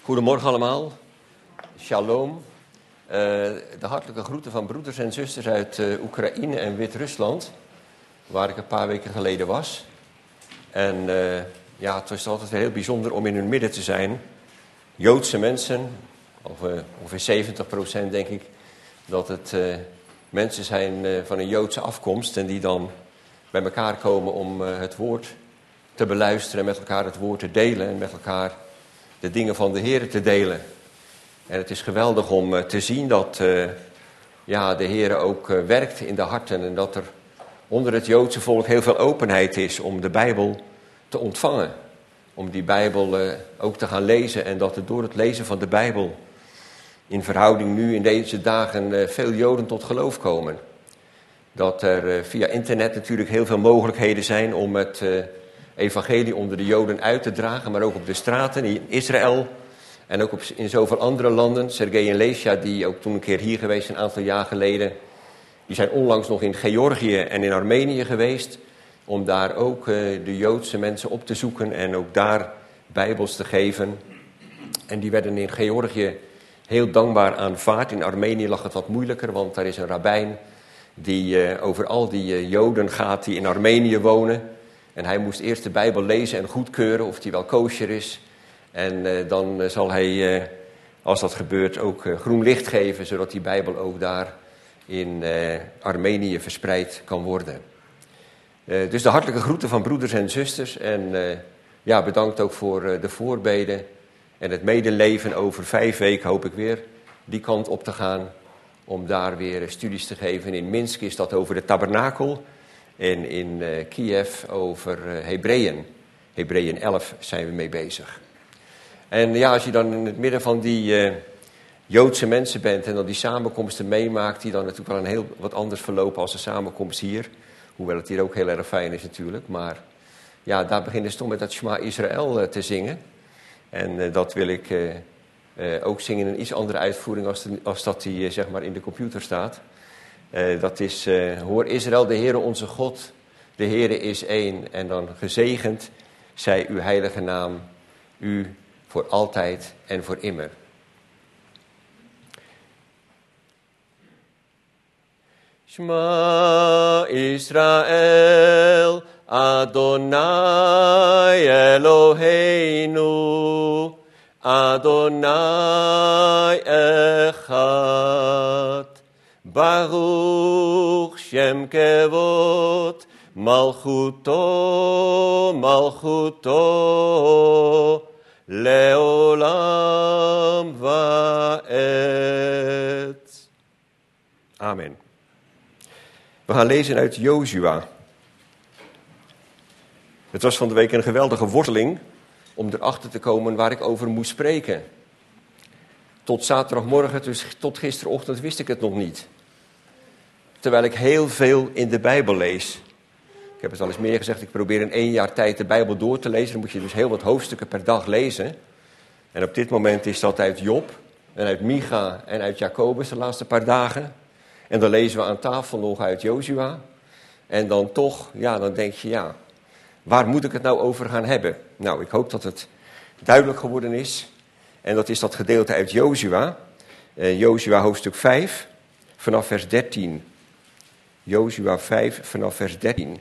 Goedemorgen allemaal. Shalom. De hartelijke groeten van broeders en zusters uit Oekraïne en Wit-Rusland, waar ik een paar weken geleden was. En het is altijd heel bijzonder om in hun midden te zijn. Joodse mensen, ongeveer 70% denk ik, dat het mensen zijn van een Joodse afkomst en die dan bij elkaar komen om het woord te beluisteren en met elkaar het woord te delen en met elkaar de dingen van de Heer te delen. En het is geweldig om te zien dat de Heer ook werkt in de harten en dat er onder het Joodse volk heel veel openheid is om de Bijbel te ontvangen. Om die Bijbel ook te gaan lezen en dat er door het lezen van de Bijbel in verhouding nu in deze dagen veel Joden tot geloof komen. Dat er via internet natuurlijk heel veel mogelijkheden zijn om het evangelie onder de Joden uit te dragen, maar ook op de straten in Israël en ook in zoveel andere landen. Sergei en Lesja, die ook toen een keer hier geweest een aantal jaar geleden, die zijn onlangs nog in Georgië en in Armenië geweest om daar ook de Joodse mensen op te zoeken en ook daar Bijbels te geven. En die werden in Georgië heel dankbaar aanvaard. In Armenië lag het wat moeilijker, want daar is een rabbijn die over al die Joden gaat die in Armenië wonen. En hij moest eerst de Bijbel lezen en goedkeuren of die wel kosher is. En dan zal hij, als dat gebeurt, ook groen licht geven, zodat die Bijbel ook daar in Armenië verspreid kan worden. Dus de hartelijke groeten van broeders en zusters. En bedankt ook voor de voorbeden en het medeleven. Over 5 weken hoop ik weer die kant op te gaan om daar weer studies te geven. In Minsk is dat over de tabernakel. En in Kiev over Hebreeën. Hebreeën 11 zijn we mee bezig. En als je dan in het midden van die Joodse mensen bent en dan die samenkomsten meemaakt, die dan natuurlijk wel een heel wat anders verlopen als de samenkomst hier. Hoewel het hier ook heel erg fijn is natuurlijk. Maar daar beginnen ze toch met dat Shema Israël te zingen. En dat wil ik ook zingen in een iets andere uitvoering als dat die zeg maar in de computer staat. Dat is, hoor Israël, de Heere onze God, de Heere is één. En dan gezegend zij uw heilige naam, u voor altijd en voor immer. Shema Israël, Adonai Eloheinu, Adonai Echad. Baruch Shem Kevod, Malchuto, Malchuto, Leolam Vaed. Amen. We gaan lezen uit Jozua. Het was van de week een geweldige worteling om erachter te komen waar ik over moest spreken. Tot zaterdagmorgen, dus tot gisterochtend wist ik het nog niet. Terwijl ik heel veel in de Bijbel lees. Ik heb het al eens meer gezegd, ik probeer in 1 jaar tijd de Bijbel door te lezen. Dan moet je dus heel wat hoofdstukken per dag lezen. En op dit moment is dat uit Job en uit Micha en uit Jacobus de laatste paar dagen. En dan lezen we aan tafel nog uit Jozua. En dan toch, dan denk je, waar moet ik het nou over gaan hebben? Nou, ik hoop dat het duidelijk geworden is. En dat is dat gedeelte uit Jozua. Jozua hoofdstuk 5, vanaf vers 13. Jozua 5, vanaf vers 13.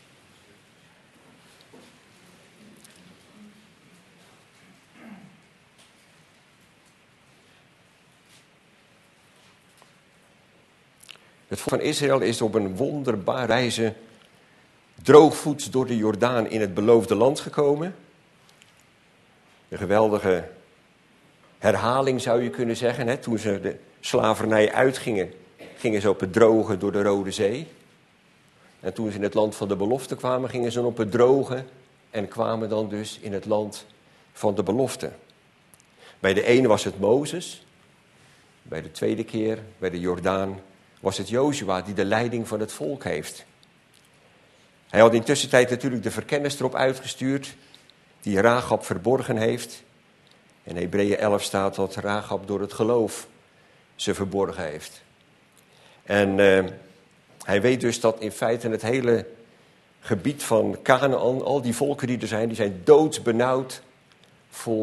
Het volk van Israël is op een wonderbare wijze droogvoets door de Jordaan in het beloofde land gekomen. Een geweldige herhaling zou je kunnen zeggen. Hè? Toen ze de slavernij uitgingen, gingen ze op het droge door de Rode Zee. En toen ze in het land van de belofte kwamen, gingen ze op het droge en kwamen dan dus in het land van de belofte. Bij de ene was het Mozes, bij de tweede keer, bij de Jordaan, was het Jozua die de leiding van het volk heeft. Hij had in tussentijd natuurlijk de verkenners erop uitgestuurd, die Rachab verborgen heeft. In Hebreeën 11 staat dat Rachab door het geloof ze verborgen heeft. En hij weet dus dat in feite het hele gebied van Kanaan, al die volken die er zijn, die zijn doodsbenauwd voor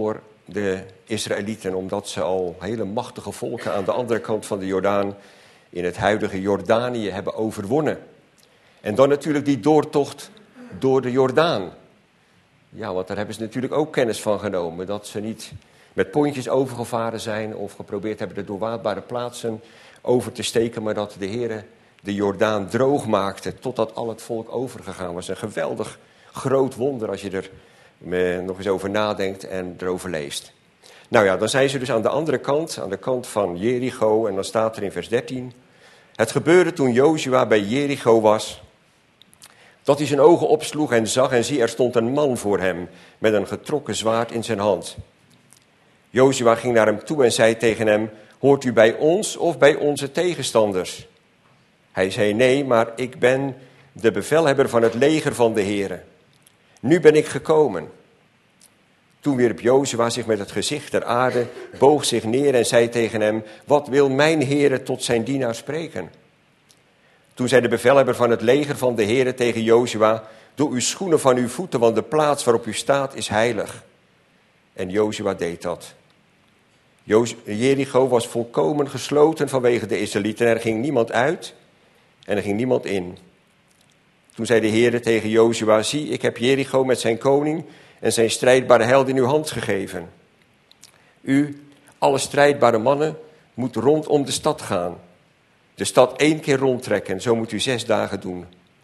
de Israëlieten, omdat ze al hele machtige volken aan de andere kant van de Jordaan in het huidige Jordanië hebben overwonnen. En dan natuurlijk die doortocht door de Jordaan. Ja, want daar hebben ze natuurlijk ook kennis van genomen. Dat ze niet met pontjes overgevaren zijn of geprobeerd hebben de doorwaadbare plaatsen over te steken, maar dat de Heere de Jordaan droog maakte totdat al het volk overgegaan was. Een geweldig groot wonder als je er nog eens over nadenkt en erover leest. Nou ja, dan zijn ze dus aan de andere kant, aan de kant van Jericho. En dan staat er in vers 13. Het gebeurde toen Jozua bij Jericho was, dat hij zijn ogen opsloeg en zag, en zie, er stond een man voor hem met een getrokken zwaard in zijn hand. Jozua ging naar hem toe en zei tegen hem, hoort u bij ons of bij onze tegenstanders? Hij zei, nee, maar ik ben de bevelhebber van het leger van de Heere. Nu ben ik gekomen. Toen wierp Jozua zich met het gezicht ter aarde, boog zich neer en zei tegen hem, wat wil mijn Heere tot zijn dienaar spreken? Toen zei de bevelhebber van het leger van de Heere tegen Jozua, doe uw schoenen van uw voeten, want de plaats waarop u staat is heilig. En Jozua deed dat. Jericho was volkomen gesloten vanwege de Israëlieten. Er ging niemand uit en er ging niemand in. Toen zei de Heere tegen Jozua, zie, ik heb Jericho met zijn koning en zijn strijdbare held in uw hand gegeven. U, alle strijdbare mannen, moet rondom de stad gaan. De stad 1 keer rondtrekken, zo moet u 6 dagen doen.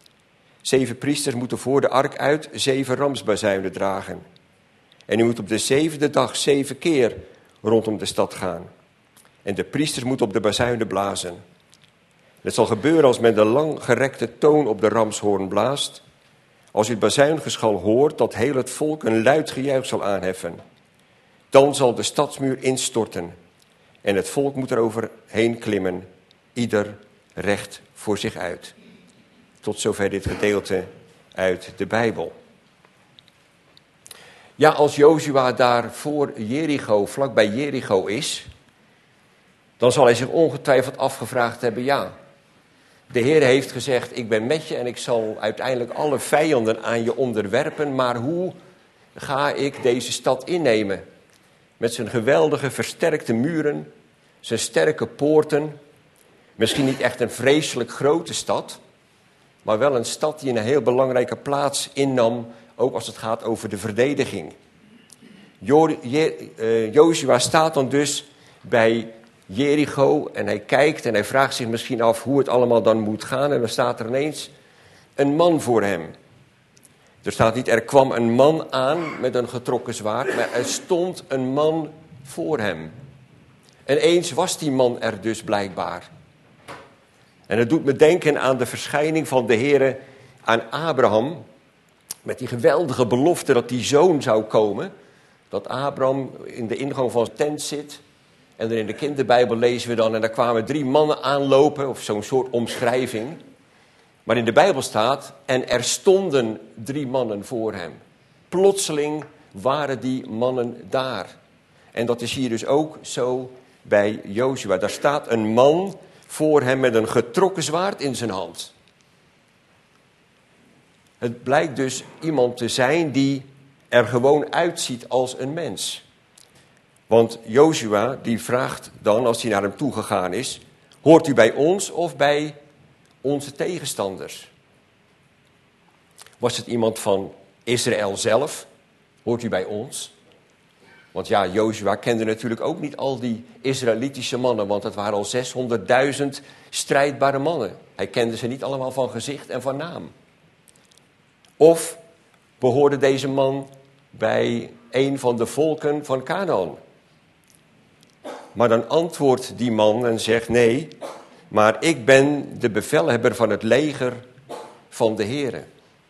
7 priesters moeten voor de ark uit 7 ramsbazuinen dragen. En u moet op de 7e dag 7 keer rondom de stad gaan. En de priesters moeten op de bazuinen blazen. Het zal gebeuren als men de langgerekte toon op de ramshoorn blaast. Als u het bazuingeschal hoort, dat heel het volk een luid gejuich zal aanheffen. Dan zal de stadsmuur instorten. En het volk moet er overheen klimmen. Ieder recht voor zich uit. Tot zover dit gedeelte uit de Bijbel. Ja, als Jozua daar voor Jericho, vlakbij Jericho is, dan zal hij zich ongetwijfeld afgevraagd hebben, ja, de Heer heeft gezegd, ik ben met je en ik zal uiteindelijk alle vijanden aan je onderwerpen, maar hoe ga ik deze stad innemen? Met zijn geweldige versterkte muren, zijn sterke poorten, misschien niet echt een vreselijk grote stad, maar wel een stad die een heel belangrijke plaats innam, ook als het gaat over de verdediging. Jozua staat dan dus bij Jericho en hij kijkt en hij vraagt zich misschien af hoe het allemaal dan moet gaan. En dan staat er ineens een man voor hem. Er staat niet, er kwam een man aan met een getrokken zwaard, maar er stond een man voor hem. En eens was die man er dus blijkbaar. En het doet me denken aan de verschijning van de Heere aan Abraham, met die geweldige belofte dat die zoon zou komen. Dat Abraham in de ingang van zijn tent zit. En dan in de kinderbijbel lezen we dan, en daar kwamen 3 mannen aanlopen, of zo'n soort omschrijving. Maar in de Bijbel staat, en er stonden 3 mannen voor hem. Plotseling waren die mannen daar. En dat is hier dus ook zo bij Jozua. Daar staat een man voor hem met een getrokken zwaard in zijn hand. Het blijkt dus iemand te zijn die er gewoon uitziet als een mens. Want Jozua die vraagt dan, als hij naar hem toegegaan is, hoort u bij ons of bij onze tegenstanders? Was het iemand van Israël zelf? Hoort u bij ons? Want ja, Jozua kende natuurlijk ook niet al die Israëlitische mannen, want het waren al 600.000 strijdbare mannen. Hij kende ze niet allemaal van gezicht en van naam. Of behoorde deze man bij een van de volken van Kanaan? Maar dan antwoordt die man en zegt, nee, maar ik ben de bevelhebber van het leger van de Heere.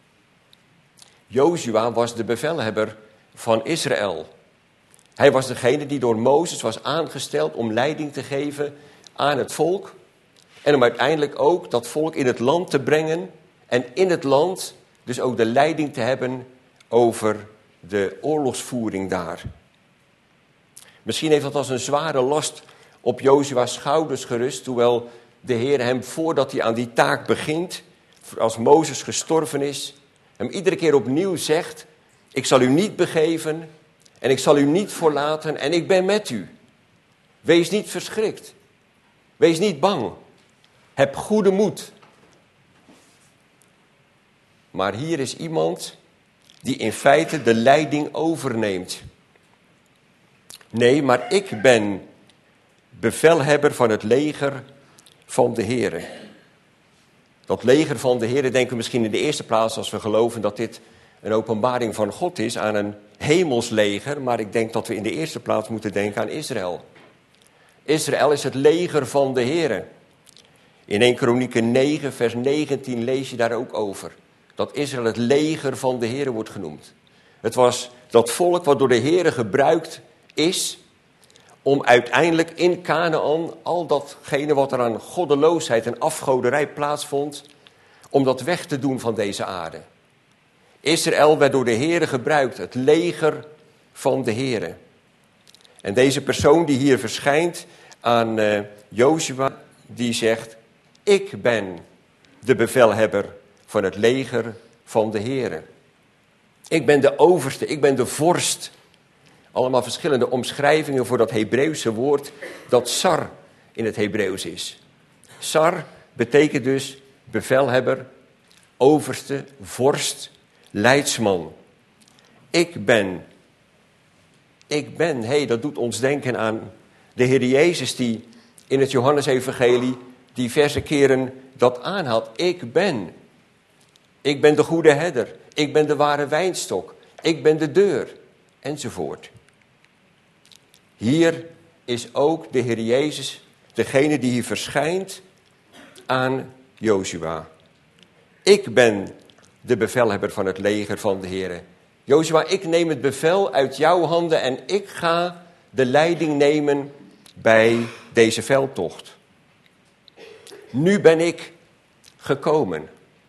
Jozua was de bevelhebber van Israël. Hij was degene die door Mozes was aangesteld om leiding te geven aan het volk. En om uiteindelijk ook dat volk in het land te brengen. En in het land dus ook de leiding te hebben over de oorlogsvoering daar. Misschien heeft dat als een zware last op Jozua's schouders gerust. Hoewel de Heer hem voordat hij aan die taak begint, als Mozes gestorven is, hem iedere keer opnieuw zegt, ik zal u niet begeven en ik zal u niet verlaten en ik ben met u. Wees niet verschrikt. Wees niet bang. Heb goede moed. Maar hier is iemand die in feite de leiding overneemt. Nee, maar ik ben bevelhebber van het leger van de Heere. Dat leger van de Heere denken we misschien in de eerste plaats als we geloven dat dit een openbaring van God is aan een hemelsleger. Maar ik denk dat we in de eerste plaats moeten denken aan Israël. Israël is het leger van de Heere. In 1 Kronieken 9 vers 19 lees je daar ook over. Dat Israël het leger van de Heere wordt genoemd. Het was dat volk wat door de Heere gebruikt is om uiteindelijk in Kanaan al datgene wat er aan goddeloosheid en afgoderij plaatsvond, om dat weg te doen van deze aarde. Israël werd door de Heere gebruikt, het leger van de Heere. En deze persoon die hier verschijnt aan Jozua, die zegt, ik ben de bevelhebber van het leger van de Heere. Ik ben de overste, ik ben de vorst. Allemaal verschillende omschrijvingen voor dat Hebreeuwse woord dat sar in het Hebreeuws is. Sar betekent dus bevelhebber, overste, vorst, leidsman. Ik ben, dat doet ons denken aan de Heer Jezus die in het Johannesevangelie diverse keren dat aanhaalt. Ik ben de goede herder, ik ben de ware wijnstok, ik ben de deur, enzovoort. Hier is ook de Heer Jezus, degene die hier verschijnt aan Jozua. Ik ben de bevelhebber van het leger van de Heer. Jozua, ik neem het bevel uit jouw handen en ik ga de leiding nemen bij deze veldtocht. Nu ben ik gekomen.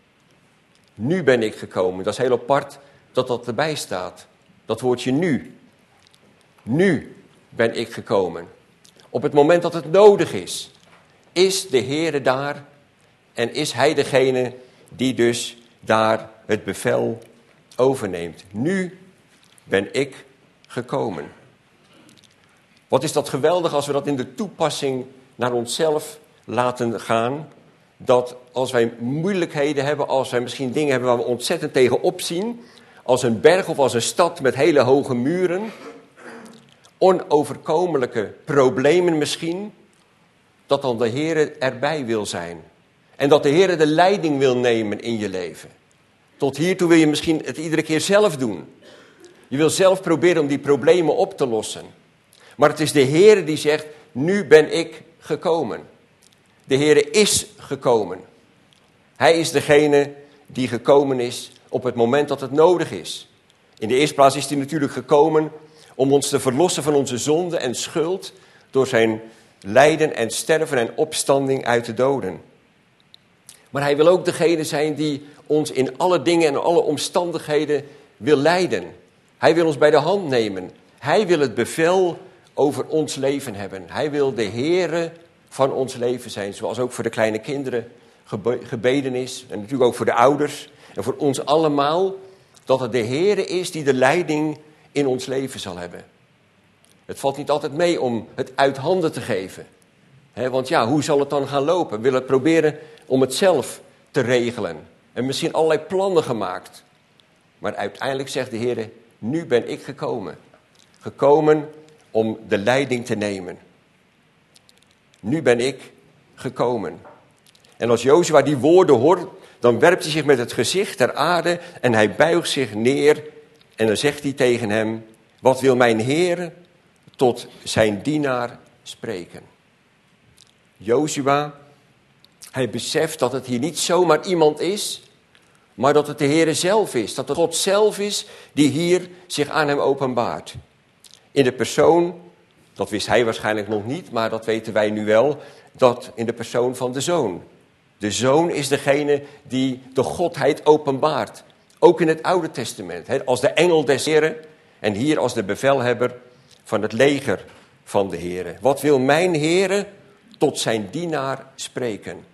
Nu ben ik gekomen. Dat is heel apart dat dat erbij staat. Dat woordje nu. Nu ben ik gekomen. Op het moment dat het nodig is de Heere daar en is hij degene die dus daar het bevel overneemt. Nu ben ik gekomen. Wat is dat geweldig als we dat in de toepassing naar onszelf laten gaan. Dat als wij moeilijkheden hebben, als wij misschien dingen hebben waar we ontzettend tegen opzien. Als een berg of als een stad met hele hoge muren. Onoverkomelijke problemen misschien. Dat dan de Heere erbij wil zijn. En dat de Heere de leiding wil nemen in je leven. Tot hiertoe wil je misschien het iedere keer zelf doen. Je wil zelf proberen om die problemen op te lossen. Maar het is de Heere die zegt, nu ben ik gekomen. De Heere is gekomen. Hij is degene die gekomen is op het moment dat het nodig is. In de eerste plaats is hij natuurlijk gekomen om ons te verlossen van onze zonde en schuld door zijn lijden en sterven en opstanding uit de doden. Maar hij wil ook degene zijn die ons in alle dingen en alle omstandigheden wil leiden. Hij wil ons bij de hand nemen. Hij wil het bevel over ons leven hebben. Hij wil de Heere van ons leven zijn, zoals ook voor de kleine kinderen gebeden is. En natuurlijk ook voor de ouders en voor ons allemaal. Dat het de Heere is die de leiding in ons leven zal hebben. Het valt niet altijd mee om het uit handen te geven. Want ja, hoe zal het dan gaan lopen? We willen proberen om het zelf te regelen. En misschien allerlei plannen gemaakt. Maar uiteindelijk zegt de Heer, nu ben ik gekomen. Gekomen om de leiding te nemen. Nu ben ik gekomen. En als Jozua die woorden hoort, dan werpt hij zich met het gezicht ter aarde en hij buigt zich neer. En dan zegt hij tegen hem, wat wil mijn Heer tot zijn dienaar spreken? Jozua, hij beseft dat het hier niet zomaar iemand is, maar dat het de Heere zelf is. Dat het God zelf is die hier zich aan hem openbaart. In de persoon, dat wist hij waarschijnlijk nog niet, maar dat weten wij nu wel, dat in de persoon van de Zoon. De Zoon is degene die de Godheid openbaart. Ook in het Oude Testament, als de engel des Heeren en hier als de bevelhebber van het leger van de Heere. Wat wil mijn Heere tot zijn dienaar spreken?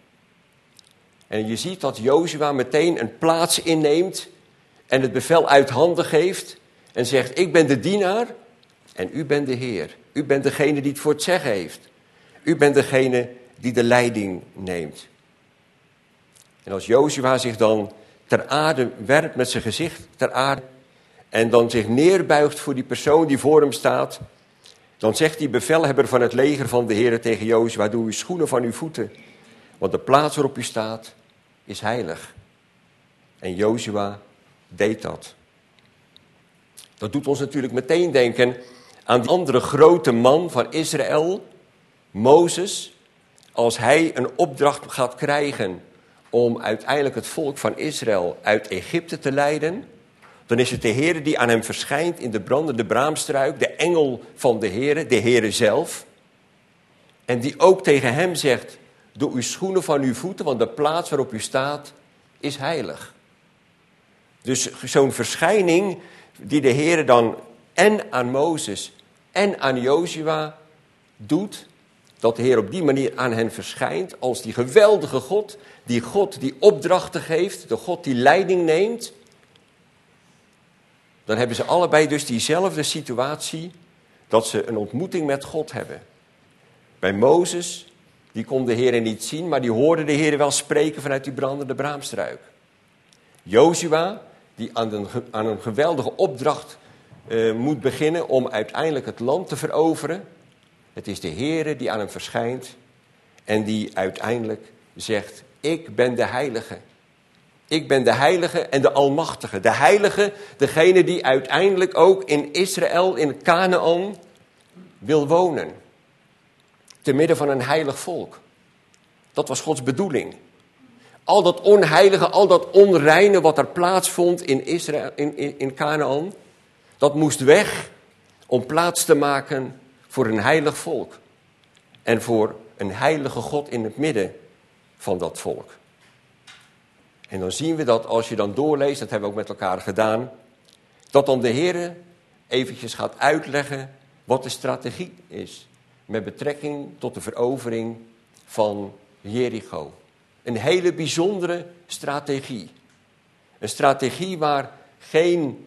En je ziet dat Jozua meteen een plaats inneemt en het bevel uit handen geeft en zegt, ik ben de dienaar En u bent de Heer. U bent degene die het voor het zeggen heeft. U bent degene die de leiding neemt. En als Jozua zich dan ter aarde werpt met zijn gezicht ter aarde en dan zich neerbuigt voor die persoon die voor hem staat, dan zegt die bevelhebber van het leger van de Heer tegen Jozua: doe uw schoenen van uw voeten, want de plaats waarop u staat is heilig. En Jozua deed dat. Dat doet ons natuurlijk meteen denken aan die andere grote man van Israël, Mozes. Als hij een opdracht gaat krijgen om uiteindelijk het volk van Israël uit Egypte te leiden, dan is het de Heer die aan hem verschijnt in de brandende braamstruik, de engel van de Heer zelf. En die ook tegen hem zegt: doe uw schoenen van uw voeten, want de plaats waarop u staat is heilig. Dus zo'n verschijning die de Heer dan en aan Mozes en aan Jozua doet, dat de Heer op die manier aan hen verschijnt als die geweldige God die opdrachten geeft, de God die leiding neemt, dan hebben ze allebei dus diezelfde situatie, dat ze een ontmoeting met God hebben. Bij Mozes, die kon de Heer niet zien, maar die hoorde de Heer wel spreken vanuit die brandende braamstruik. Jozua, die aan een geweldige opdracht moet beginnen om uiteindelijk het land te veroveren. Het is de Heer die aan hem verschijnt en die uiteindelijk zegt: ik ben de Heilige. Ik ben de Heilige en de Almachtige. De Heilige, degene die uiteindelijk ook in Israël, in Kanaan, wil wonen. Te midden van een heilig volk. Dat was Gods bedoeling. Al dat onheilige, al dat onreine wat er plaatsvond in Israël, in Kanaan, dat moest weg om plaats te maken voor een heilig volk. En voor een heilige God in het midden van dat volk. En dan zien we dat als je dan doorleest, dat hebben we ook met elkaar gedaan, dat dan de Heer eventjes gaat uitleggen wat de strategie is met betrekking tot de verovering van Jericho. Een hele bijzondere strategie. Een strategie waar geen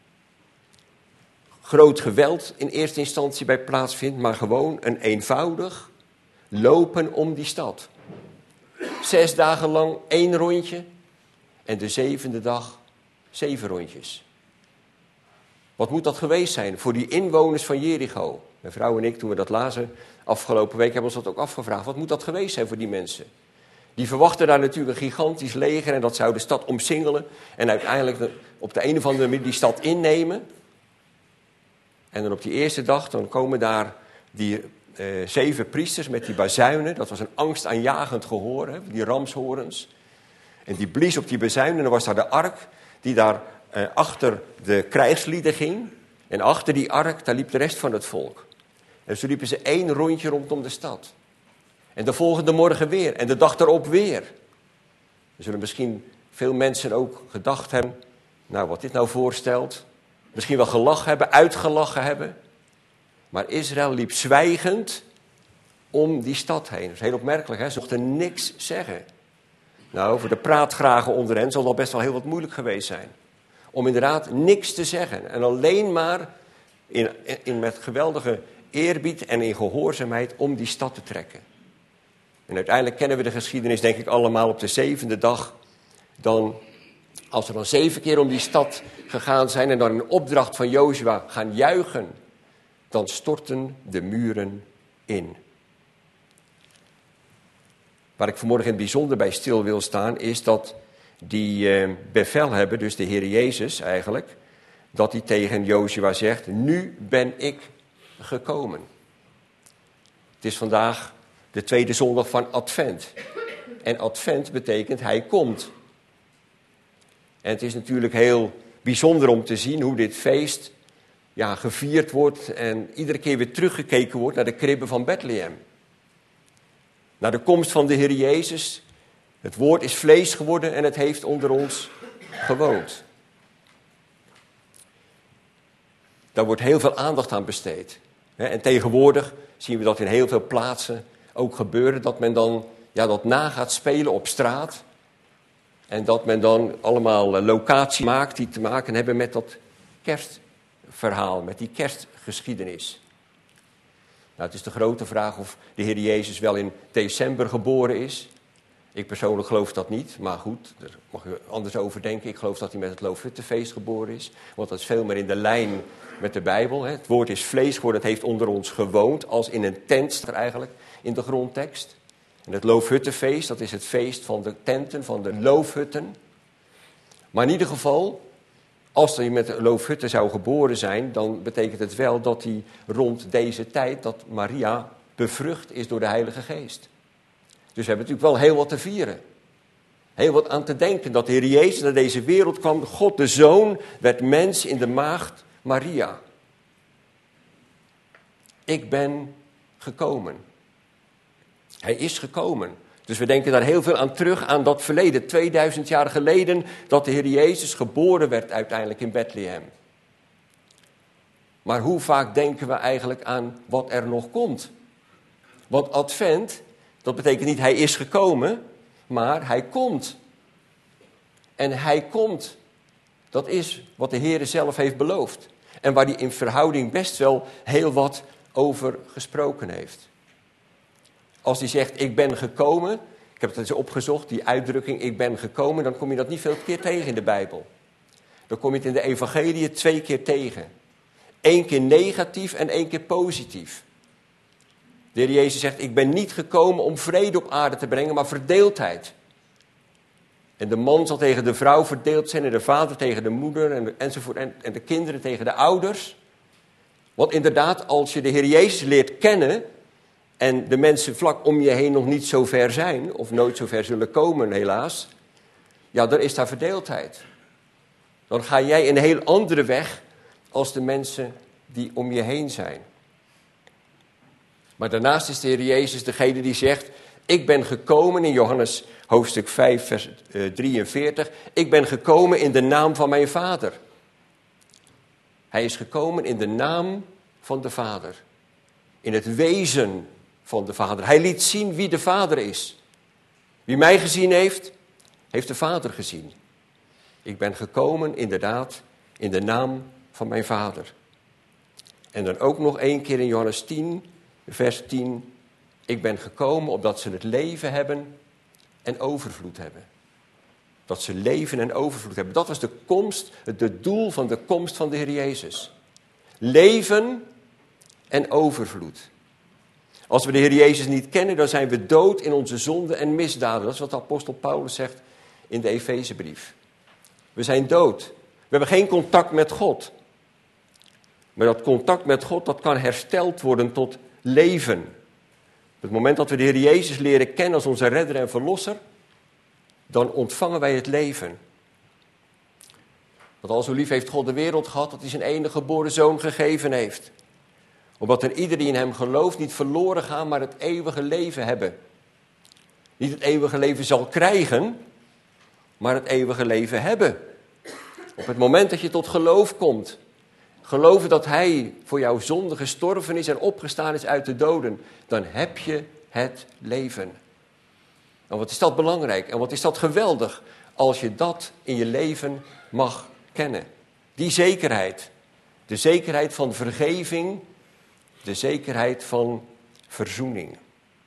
groot geweld in eerste instantie bij plaatsvindt, maar gewoon een eenvoudig lopen om die stad. 6 dagen lang 1 rondje en de 7e dag 7 rondjes. Wat moet dat geweest zijn voor die inwoners van Jericho? Mijn vrouw en ik, toen we dat lazen afgelopen week, hebben ons dat ook afgevraagd. Wat moet dat geweest zijn voor die mensen? Die verwachten daar natuurlijk een gigantisch leger en dat zou de stad omsingelen en uiteindelijk op de een of andere manier die stad innemen. En dan op die eerste dag, dan komen daar die 7 priesters met die bazuinen. Dat was een angstaanjagend gehoor, hè, die ramshorens. En die blies op die bazuinen en dan was daar de ark die daar achter de krijgslieden ging. En achter die ark, daar liep de rest van het volk. En zo liepen ze 1 rondje rondom de stad. En de volgende morgen weer. En de dag daarop weer. Er zullen misschien veel mensen ook gedacht hebben, nou wat dit nou voorstelt. Misschien wel gelachen hebben, uitgelachen hebben. Maar Israël liep zwijgend om die stad heen. Dat is heel opmerkelijk, hè? Ze mochten niks zeggen. Nou, voor de praatgragen onder hen zal dat best wel heel wat moeilijk geweest zijn. Om inderdaad niks te zeggen. En alleen maar met geweldige eerbied en in gehoorzaamheid om die stad te trekken. En uiteindelijk kennen we de geschiedenis denk ik allemaal op de 7e dag. Dan, als er dan 7 keer om die stad gegaan zijn en dan in opdracht van Jozua gaan juichen, dan storten de muren in. Waar ik vanmorgen in het bijzonder bij stil wil staan, is dat die bevelhebber, dus de Heer Jezus eigenlijk, dat hij tegen Jozua zegt: nu ben ik gekomen. Het is vandaag de 2e zondag van Advent. En Advent betekent hij komt. En het is natuurlijk heel bijzonder om te zien hoe dit feest gevierd wordt en iedere keer weer teruggekeken wordt naar de kribbe van Bethlehem. Naar de komst van de Heer Jezus. Het woord is vlees geworden en het heeft onder ons gewoond. Daar wordt heel veel aandacht aan besteed. En tegenwoordig zien we dat in heel veel plaatsen ook gebeuren, dat men dan dat na gaat spelen op straat. En dat men dan allemaal locaties maakt die te maken hebben met dat verhaal, met die kerstgeschiedenis. Nou, het is de grote vraag of de Heer Jezus wel in december geboren is. Ik persoonlijk geloof dat niet, maar goed, daar mag je anders over denken. Ik geloof dat hij met het Loofhuttenfeest geboren is, want dat is veel meer in de lijn met de Bijbel. Hè. Het woord is vlees geworden, het heeft onder ons gewoond, als in een tent staat er eigenlijk in de grondtekst. En het Loofhuttenfeest, dat is het feest van de tenten, van de loofhutten. Maar in ieder geval, als hij met de loofhutten zou geboren zijn, dan betekent het wel dat hij rond deze tijd, dat Maria bevrucht is door de Heilige Geest. Dus we hebben natuurlijk wel heel wat te vieren. Heel wat aan te denken dat de Heer Jezus naar deze wereld kwam. God de Zoon werd mens in de maagd Maria. Ik ben gekomen. Hij is gekomen. Dus we denken daar heel veel aan terug, aan dat verleden. 2000 jaar geleden dat de Heer Jezus geboren werd uiteindelijk in Bethlehem. Maar hoe vaak denken we eigenlijk aan wat er nog komt? Want Advent, dat betekent niet hij is gekomen, maar hij komt. En hij komt, dat is wat de Heer zelf heeft beloofd. En waar hij in verhouding best wel heel wat over gesproken heeft. Als hij zegt, ik ben gekomen, ik heb het eens opgezocht, die uitdrukking, ik ben gekomen, dan kom je dat niet veel keer tegen in de Bijbel. Dan kom je het in de evangelie 2 keer tegen. 1 keer negatief en 1 keer positief. De Heer Jezus zegt, ik ben niet gekomen om vrede op aarde te brengen, maar verdeeldheid. En de man zal tegen de vrouw verdeeld zijn en de vader tegen de moeder enzovoort en de kinderen tegen de ouders. Want inderdaad, als je de Heer Jezus leert kennen en de mensen vlak om je heen nog niet zo ver zijn, of nooit zo ver zullen komen helaas, ja, dan is daar verdeeldheid. Dan ga jij een heel andere weg als de mensen die om je heen zijn. Maar daarnaast is de Heer Jezus degene die zegt, ik ben gekomen in Johannes hoofdstuk 5 vers 43, ik ben gekomen in de naam van mijn Vader. Hij is gekomen in de naam van de Vader. In het wezen van de Vader. Hij liet zien wie de Vader is. Wie mij gezien heeft, heeft de Vader gezien. Ik ben gekomen inderdaad in de naam van mijn Vader. En dan ook nog 1 keer in Johannes 10, vers 10. Ik ben gekomen opdat ze het leven hebben en overvloed hebben. Dat ze leven en overvloed hebben. Dat was de komst, het doel van de komst van de Heer Jezus. Leven en overvloed. Als we de Heer Jezus niet kennen, dan zijn we dood in onze zonden en misdaden. Dat is wat de apostel Paulus zegt in de Efezebrief. We zijn dood. We hebben geen contact met God. Maar dat contact met God, dat kan hersteld worden tot leven. Op het moment dat we de Heer Jezus leren kennen als onze redder en verlosser, dan ontvangen wij het leven. Want al zo lief heeft God de wereld gehad, dat hij zijn enige geboren zoon gegeven heeft. Opdat er ieder die in hem gelooft niet verloren gaan, maar het eeuwige leven hebben. Niet het eeuwige leven zal krijgen, maar het eeuwige leven hebben. Op het moment dat je tot geloof komt, geloven dat hij voor jouw zonde gestorven is en opgestaan is uit de doden, dan heb je het leven. En wat is dat belangrijk en wat is dat geweldig als je dat in je leven mag kennen. Die zekerheid, de zekerheid van vergeving, de zekerheid van verzoening.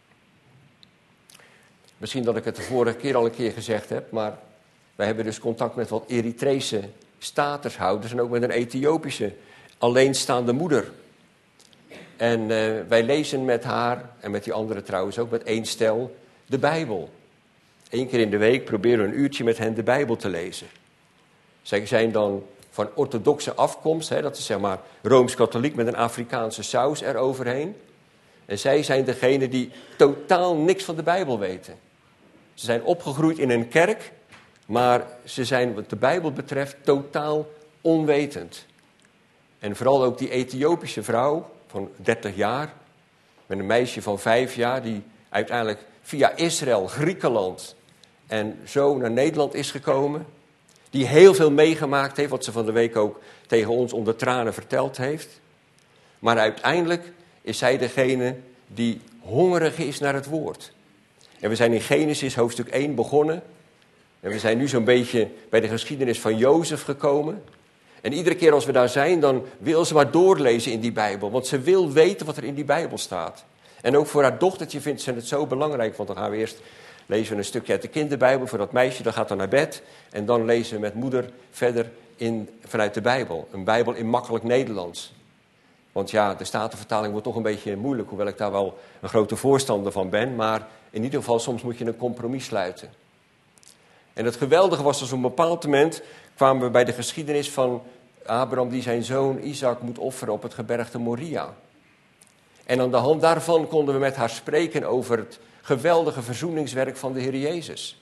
Misschien dat ik het de vorige keer al een keer gezegd heb, maar wij hebben dus contact met wat Eritrese statushouders en ook met een Ethiopische alleenstaande moeder. En wij lezen met haar, en met die anderen trouwens ook, met 1 stel, de Bijbel. 1 keer in de week proberen we een uurtje met hen de Bijbel te lezen. Zij zijn dan van orthodoxe afkomst, hè, dat is zeg maar Rooms-katholiek met een Afrikaanse saus eroverheen. En zij zijn degene die totaal niks van de Bijbel weten. Ze zijn opgegroeid in een kerk, maar ze zijn wat de Bijbel betreft totaal onwetend. En vooral ook die Ethiopische vrouw van 30 jaar, met een meisje van 5 jaar, die uiteindelijk via Israël, Griekenland en zo naar Nederland is gekomen. Die heel veel meegemaakt heeft, wat ze van de week ook tegen ons onder tranen verteld heeft. Maar uiteindelijk is zij degene die hongerig is naar het woord. En we zijn in Genesis hoofdstuk 1 begonnen. En we zijn nu zo'n beetje bij de geschiedenis van Jozef gekomen. En iedere keer als we daar zijn, dan wil ze maar doorlezen in die Bijbel. Want ze wil weten wat er in die Bijbel staat. En ook voor haar dochtertje vindt ze het zo belangrijk. Want dan gaan we eerst lezen we een stukje uit de kinderbijbel voor dat meisje. Dat gaat dan naar bed. En dan lezen we met moeder verder vanuit de Bijbel. Een Bijbel in makkelijk Nederlands. Want ja, de Statenvertaling wordt toch een beetje moeilijk. Hoewel ik daar wel een grote voorstander van ben. Maar in ieder geval, soms moet je een compromis sluiten. En het geweldige was dus op een bepaald moment kwamen we bij de geschiedenis van Abraham die zijn zoon Isaac moet offeren op het gebergte Moria. En aan de hand daarvan konden we met haar spreken over het geweldige verzoeningswerk van de Heer Jezus.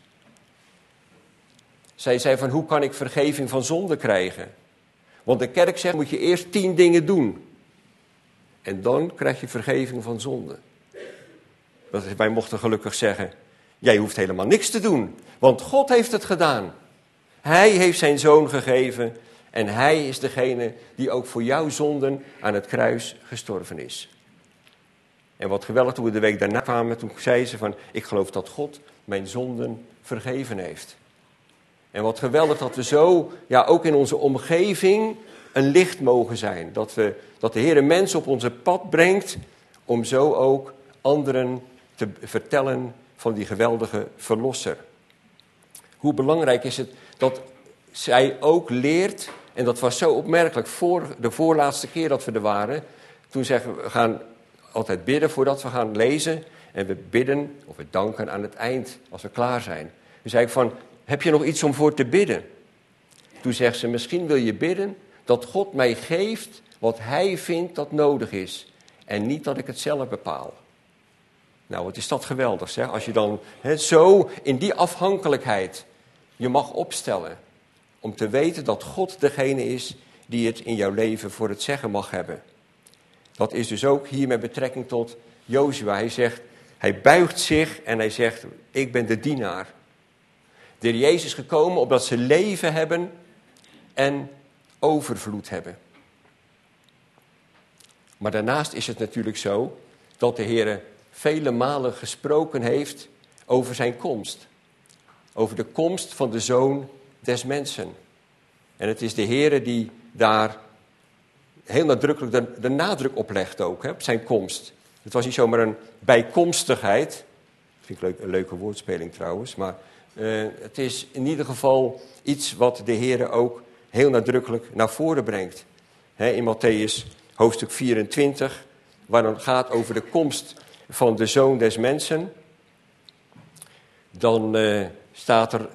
Zij zei van, hoe kan ik vergeving van zonde krijgen? Want de kerk zegt, moet je eerst 10 dingen doen. En dan krijg je vergeving van zonde. Wij mochten gelukkig zeggen, jij hoeft helemaal niks te doen. Want God heeft het gedaan. Hij heeft zijn zoon gegeven. En hij is degene die ook voor jouw zonden aan het kruis gestorven is. En wat geweldig, toen we de week daarna kwamen, toen zei ze van, ik geloof dat God mijn zonden vergeven heeft. En wat geweldig dat we zo, ja ook in onze omgeving, een licht mogen zijn. Dat de Heer een mens op onze pad brengt, om zo ook anderen te vertellen van die geweldige verlosser. Hoe belangrijk is het dat zij ook leert, en dat was zo opmerkelijk, voor de voorlaatste keer dat we er waren, toen zeggen we gaan altijd bidden voordat we gaan lezen, en we bidden of we danken aan het eind, als we klaar zijn. Toen zei ik van, heb je nog iets om voor te bidden? Toen zegt ze, misschien wil je bidden dat God mij geeft wat hij vindt dat nodig is. En niet dat ik het zelf bepaal. Nou, wat is dat geweldig, zeg. Als je dan zo in die afhankelijkheid je mag opstellen. Om te weten dat God degene is die het in jouw leven voor het zeggen mag hebben. Dat is dus ook hier met betrekking tot Jozua. Hij zegt, hij buigt zich en hij zegt, ik ben de dienaar. De Heer Jezus is gekomen opdat ze leven hebben en overvloed hebben. Maar daarnaast is het natuurlijk zo dat de Heer vele malen gesproken heeft over zijn komst. Over de komst van de Zoon des Mensen. En het is de Heer die daar heel nadrukkelijk de nadruk op legt ook, op zijn komst. Het was niet zomaar een bijkomstigheid. Dat vind ik een leuke woordspeling trouwens. Maar het is in ieder geval iets wat de Heer ook heel nadrukkelijk naar voren brengt. In Mattheüs hoofdstuk 24, waar het gaat over de komst van de Zoon des Mensen. Dan staat er,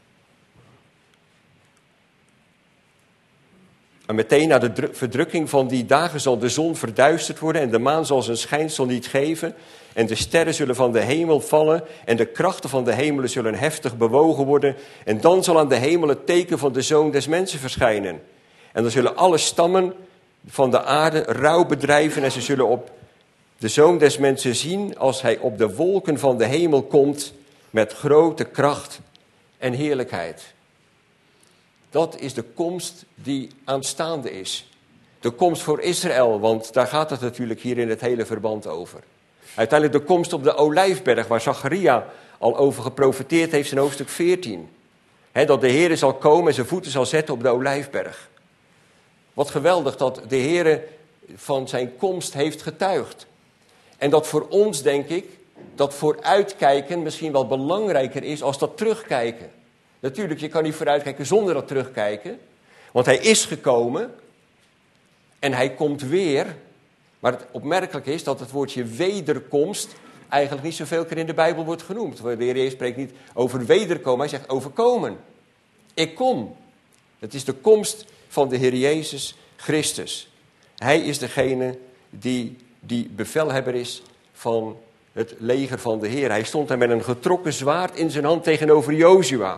en meteen na de verdrukking van die dagen zal de zon verduisterd worden en de maan zal zijn schijnsel niet geven. En de sterren zullen van de hemel vallen en de krachten van de hemelen zullen heftig bewogen worden. En dan zal aan de hemel het teken van de Zoon des Mensen verschijnen. En dan zullen alle stammen van de aarde rouw bedrijven en ze zullen op de Zoon des Mensen zien als hij op de wolken van de hemel komt met grote kracht en heerlijkheid. Dat is de komst die aanstaande is. De komst voor Israël, want daar gaat het natuurlijk hier in het hele verband over. Uiteindelijk de komst op de Olijfberg, waar Zacharia al over geprofeteerd heeft in hoofdstuk 14. Dat de Heer zal komen en zijn voeten zal zetten op de Olijfberg. Wat geweldig dat de Heer van zijn komst heeft getuigd. En dat voor ons, denk ik, dat vooruitkijken misschien wel belangrijker is als dat terugkijken. Natuurlijk, je kan niet vooruitkijken zonder dat terugkijken. Want hij is gekomen en hij komt weer. Maar het opmerkelijke is dat het woordje wederkomst eigenlijk niet zoveel keer in de Bijbel wordt genoemd. De Heer spreekt niet over wederkomen, hij zegt overkomen. Ik kom. Het is de komst van de Heer Jezus Christus. Hij is degene die bevelhebber is van het leger van de Heer. Hij stond daar met een getrokken zwaard in zijn hand tegenover Jozua.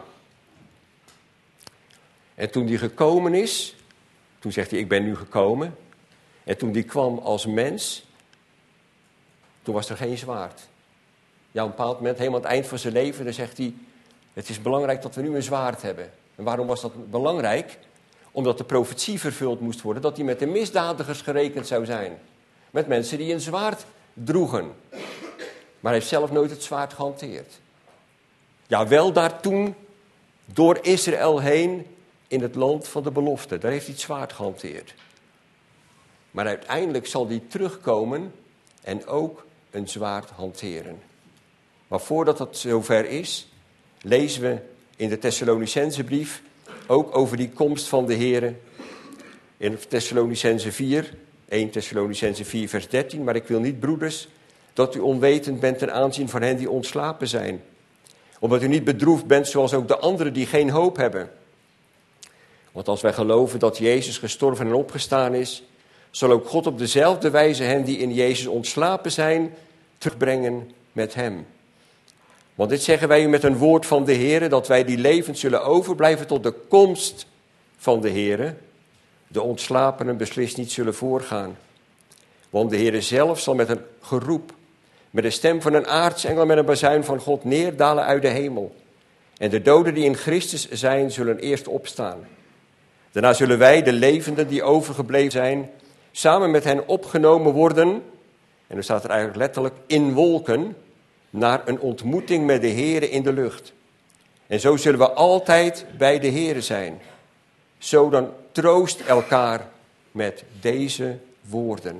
En toen die gekomen is, toen zegt hij, ik ben nu gekomen. En toen die kwam als mens, toen was er geen zwaard. Ja, op een bepaald moment, helemaal aan het eind van zijn leven, dan zegt hij, het is belangrijk dat we nu een zwaard hebben. En waarom was dat belangrijk? Omdat de profetie vervuld moest worden, dat hij met de misdadigers gerekend zou zijn. Met mensen die een zwaard droegen. Maar hij heeft zelf nooit het zwaard gehanteerd. Ja, wel daar toen door Israël heen in het land van de belofte. Daar heeft hij het zwaard gehanteerd. Maar uiteindelijk zal hij terugkomen en ook een zwaard hanteren. Maar voordat dat zover is, lezen we in de Thessalonicensebrief ook over die komst van de Here. In Thessalonicense 4, 1 Thessalonicense 4 vers 13. Maar ik wil niet, broeders, dat u onwetend bent ten aanzien van hen die ontslapen zijn. Omdat u niet bedroefd bent zoals ook de anderen die geen hoop hebben. Want als wij geloven dat Jezus gestorven en opgestaan is, zal ook God op dezelfde wijze hen die in Jezus ontslapen zijn, terugbrengen met hem. Want dit zeggen wij u met een woord van de Heere, dat wij die levend zullen overblijven tot de komst van de Heere, de ontslapenen beslist niet zullen voorgaan. Want de Heere zelf zal met een geroep, met de stem van een aartsengel, met een bazuin van God neerdalen uit de hemel. En de doden die in Christus zijn, zullen eerst opstaan. Daarna zullen wij, de levenden die overgebleven zijn, samen met hen opgenomen worden, en dan staat er eigenlijk letterlijk, in wolken, naar een ontmoeting met de Heere in de lucht. En zo zullen we altijd bij de Heere zijn. Zo dan troost elkaar met deze woorden.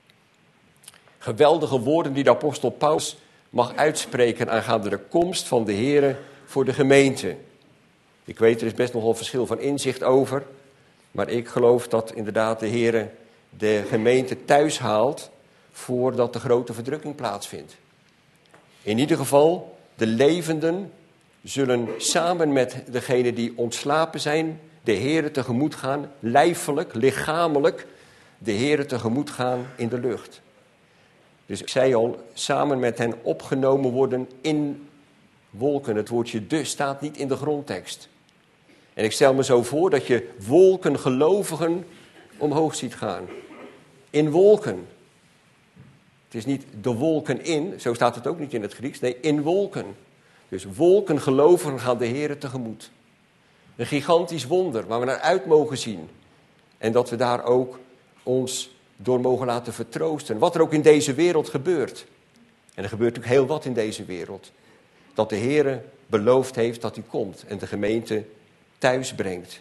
Geweldige woorden die de apostel Paulus mag uitspreken aangaande de komst van de Heere voor de gemeente. Ik weet, er is best nogal verschil van inzicht over, maar ik geloof dat inderdaad de Heere de gemeente thuis haalt voordat de grote verdrukking plaatsvindt. In ieder geval, de levenden zullen samen met degenen die ontslapen zijn, de Heere tegemoet gaan, lijfelijk, lichamelijk, de Heere tegemoet gaan in de lucht. Dus ik zei al, samen met hen opgenomen worden in wolken. Het woordje de staat niet in de grondtekst. En ik stel me zo voor dat je wolken gelovigen omhoog ziet gaan. In wolken. Het is niet de wolken in, zo staat het ook niet in het Grieks. Nee, in wolken. Dus wolken gelovigen gaan de Heere tegemoet. Een gigantisch wonder waar we naar uit mogen zien. En dat we daar ook ons door mogen laten vertroosten. Wat er ook in deze wereld gebeurt. En er gebeurt natuurlijk heel wat in deze wereld. Dat de Heere beloofd heeft dat hij komt en de gemeente thuis brengt.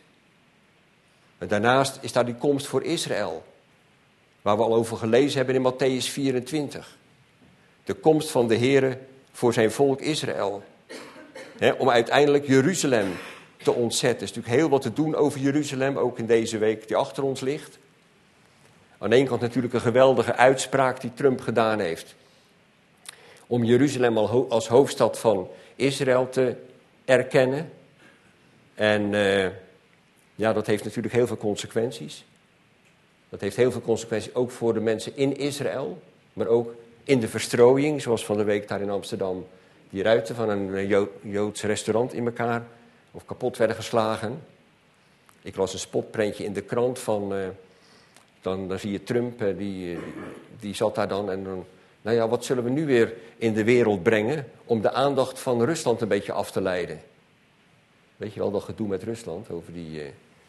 En daarnaast is daar die komst voor Israël. Waar we al over gelezen hebben in Mattheüs 24. De komst van de Heere voor zijn volk Israël. Om uiteindelijk Jeruzalem te ontzetten. Er is natuurlijk heel wat te doen over Jeruzalem, ook in deze week die achter ons ligt. Aan de ene kant natuurlijk een geweldige uitspraak die Trump gedaan heeft. Om Jeruzalem als hoofdstad van Israël te erkennen. En dat heeft natuurlijk heel veel consequenties. Dat heeft heel veel consequenties ook voor de mensen in Israël. Maar ook in de verstrooiing, zoals van de week daar in Amsterdam. Die ruiten van een Joods restaurant in elkaar of kapot werden geslagen. Ik las een spotprentje in de krant van... Dan zie je Trump, die zat daar dan en dan... Nou ja, wat zullen we nu weer in de wereld brengen om de aandacht van Rusland een beetje af te leiden? Weet je wel, dat gedoe met Rusland over die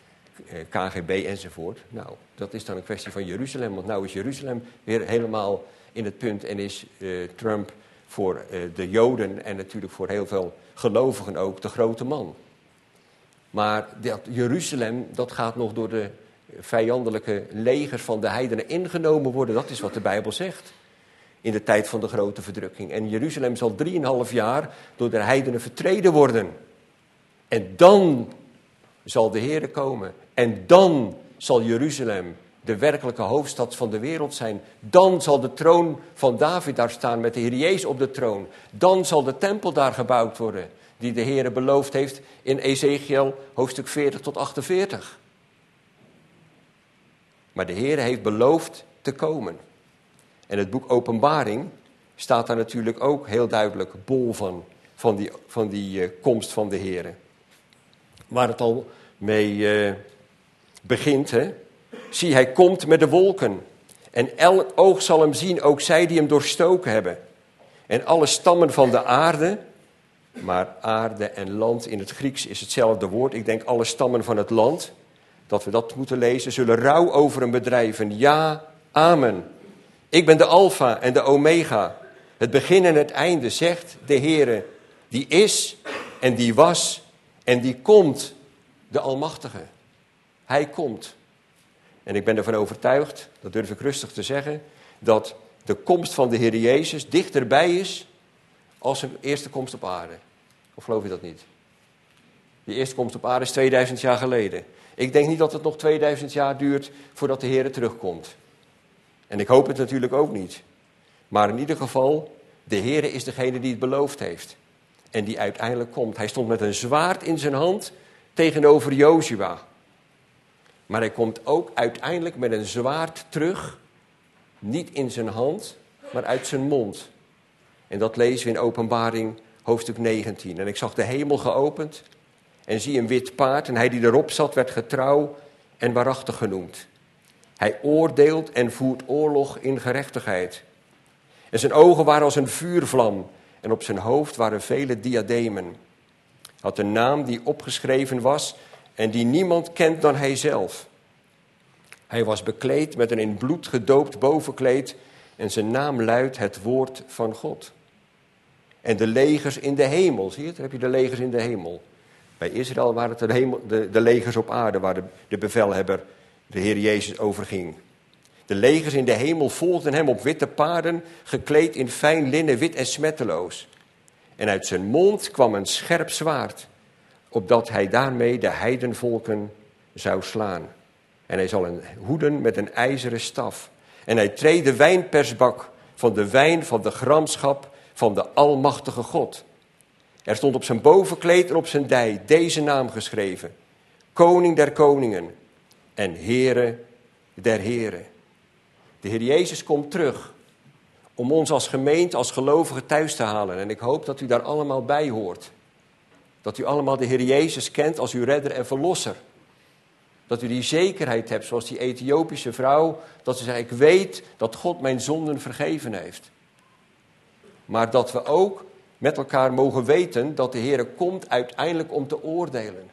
KGB enzovoort. Nou, dat is dan een kwestie van Jeruzalem, want nou is Jeruzalem weer helemaal in het punt en is Trump voor de Joden en natuurlijk voor heel veel gelovigen ook de grote man. Maar dat Jeruzalem, dat gaat nog door de vijandelijke legers van de heidenen ingenomen worden. Dat is wat de Bijbel zegt. In de tijd van de grote verdrukking. En Jeruzalem zal 3,5 jaar door de heidenen vertreden worden. En dan zal de Heere komen. En dan zal Jeruzalem de werkelijke hoofdstad van de wereld zijn. Dan zal de troon van David daar staan met de Heer Jezus op de troon. Dan zal de tempel daar gebouwd worden. Die de Heere beloofd heeft in Ezekiel hoofdstuk 40 tot 48. Maar de Heere heeft beloofd te komen. En het boek Openbaring staat daar natuurlijk ook heel duidelijk bol van die komst van de Heere. Waar het al mee begint. Hè? Zie, hij komt met de wolken. En elk oog zal hem zien, ook zij die hem doorstoken hebben. En alle stammen van de aarde, maar aarde en land in het Grieks is hetzelfde woord. Ik denk alle stammen van het land, dat we dat moeten lezen, zullen rouw over hem bedrijven. Ja, amen. Ik ben de Alpha en de Omega, het begin en het einde, zegt de Heere, die is en die was en die komt, de Almachtige. Hij komt. En ik ben ervan overtuigd, dat durf ik rustig te zeggen, dat de komst van de Heer Jezus dichterbij is als zijn eerste komst op aarde. Of geloof je dat niet? Die eerste komst op aarde is 2000 jaar geleden. Ik denk niet dat het nog 2000 jaar duurt voordat de Heer terugkomt. En ik hoop het natuurlijk ook niet. Maar in ieder geval, de Heer is degene die het beloofd heeft. En die uiteindelijk komt. Hij stond met een zwaard in zijn hand tegenover Jozua. Maar hij komt ook uiteindelijk met een zwaard terug. Niet in zijn hand, maar uit zijn mond. En dat lezen we in Openbaring hoofdstuk 19. En ik zag de hemel geopend en zie een wit paard. En hij die erop zat werd getrouw en waarachtig genoemd. Hij oordeelt en voert oorlog in gerechtigheid. En zijn ogen waren als een vuurvlam. En op zijn hoofd waren vele diademen. Hij had een naam die opgeschreven was en die niemand kent dan hij zelf. Hij was bekleed met een in bloed gedoopt bovenkleed en zijn naam luidt het woord van God. En de legers in de hemel, zie je het? Daar heb je de legers in de hemel. Bij Israël waren het de legers op aarde waar de bevelhebber, de Heer Jezus, overging. De legers in de hemel volgden hem op witte paarden, gekleed in fijn linnen, wit en smetteloos. En uit zijn mond kwam een scherp zwaard, opdat hij daarmee de heidenvolken zou slaan. En hij zal hen hoeden met een ijzeren staf. En hij treedt de wijnpersbak van de wijn van de gramschap van de Almachtige God. Er stond op zijn bovenkleed en op zijn dij deze naam geschreven: Koning der koningen en Heere der heren. De Heer Jezus komt terug om ons als gemeente, als gelovigen thuis te halen. En ik hoop dat u daar allemaal bij hoort. Dat u allemaal de Heer Jezus kent als uw redder en verlosser. Dat u die zekerheid hebt, zoals die Ethiopische vrouw, dat ze zegt: ik weet dat God mijn zonden vergeven heeft. Maar dat we ook met elkaar mogen weten dat de Heer komt uiteindelijk om te oordelen.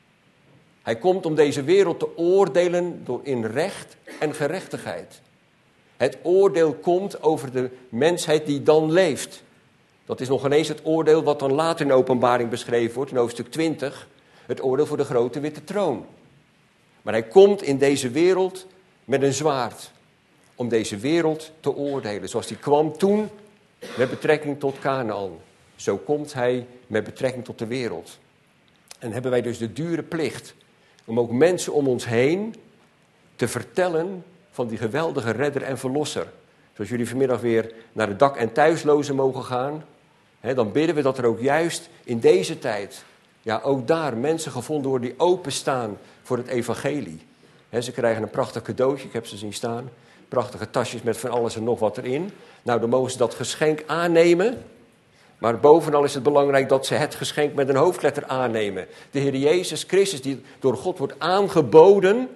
Hij komt om deze wereld te oordelen door in recht en gerechtigheid. Het oordeel komt over de mensheid die dan leeft. Dat is nog ineens het oordeel wat dan later in Openbaring beschreven wordt, in hoofdstuk 20. Het oordeel voor de grote witte troon. Maar hij komt in deze wereld met een zwaard. Om deze wereld te oordelen. Zoals hij kwam toen met betrekking tot Kanaan. Zo komt hij met betrekking tot de wereld. En hebben wij dus de dure plicht om ook mensen om ons heen te vertellen van die geweldige redder en verlosser. Zoals jullie vanmiddag weer naar de dak- en thuislozen mogen gaan. Dan bidden we dat er ook juist in deze tijd, ja ook daar mensen gevonden worden die openstaan voor het evangelie. Ze krijgen een prachtig cadeautje, ik heb ze zien staan. Prachtige tasjes met van alles en nog wat erin. Nou, dan mogen ze dat geschenk aannemen. Maar bovenal is het belangrijk dat ze het geschenk met een hoofdletter aannemen. De Heer Jezus Christus die door God wordt aangeboden.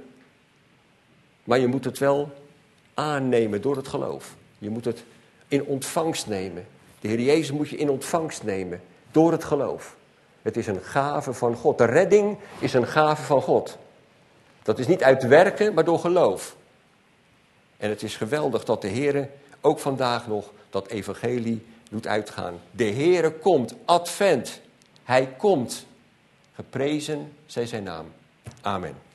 Maar je moet het wel aannemen door het geloof. Je moet het in ontvangst nemen. De Heer Jezus moet je in ontvangst nemen door het geloof. Het is een gave van God. De redding is een gave van God. Dat is niet uit werken, maar door geloof. En het is geweldig dat de Heer ook vandaag nog dat evangelie doet uitgaan. De Heere komt, advent. Hij komt. Geprezen zij zijn naam. Amen.